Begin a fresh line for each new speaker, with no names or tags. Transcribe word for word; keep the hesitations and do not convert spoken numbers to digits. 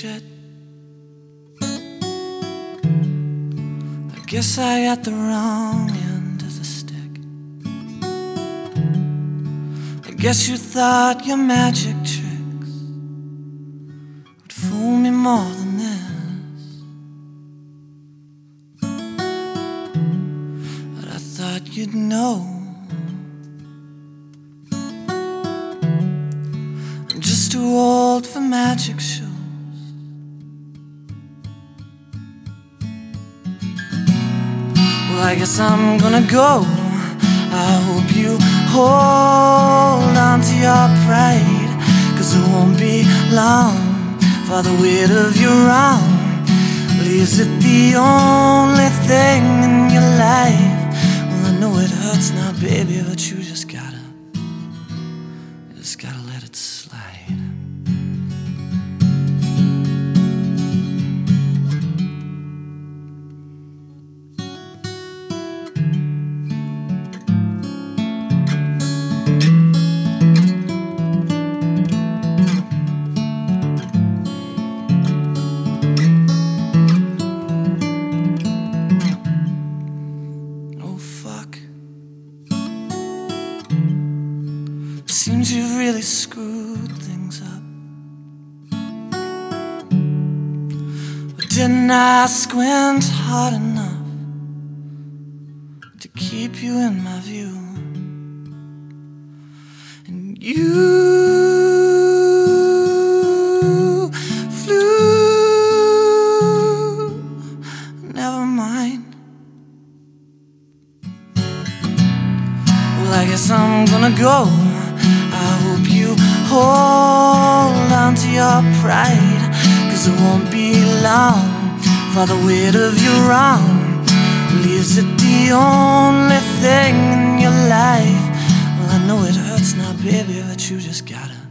shit. I guess I got the wrong end of the stick. I guess you thought your magic tricks would fool me more than this, but I thought you'd know. I'm just too old for magic shows. Well, I guess I'm gonna go. I hope you hold on to your pride, 'cause it won't be long for the weight of your wrong leaves it the only thing in your life. Well, I know it hurts now, baby, but you just gotta, you just gotta let it slide. Seems you've really screwed things up. But didn't I squint hard enough to keep you in my view? And you flew, never mind. Well, I guess I'm gonna go. I hope you hold on to your pride, 'cause it won't be long for the weight of your wrong leaves it the only thing in your life. Well, I know it hurts now, baby, but you just gotta